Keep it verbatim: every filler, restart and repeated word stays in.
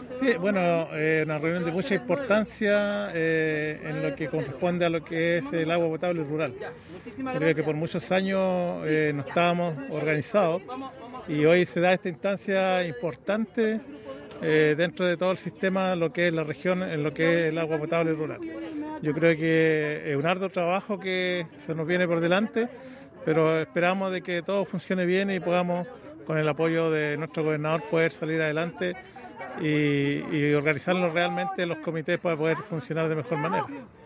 Sí, bueno, eh, una reunión de mucha importancia eh, en lo que corresponde a lo que es el agua potable rural. Creo que por muchos años eh, no estábamos organizados y hoy se da esta instancia importante eh, dentro de todo el sistema, lo que es la región, en lo que es el agua potable rural. Yo creo que es un arduo trabajo que se nos viene por delante, pero esperamos de que todo funcione bien y podamos, con el apoyo de nuestro gobernador, poder salir adelante y, y organizarnos realmente los comités para poder funcionar de mejor manera.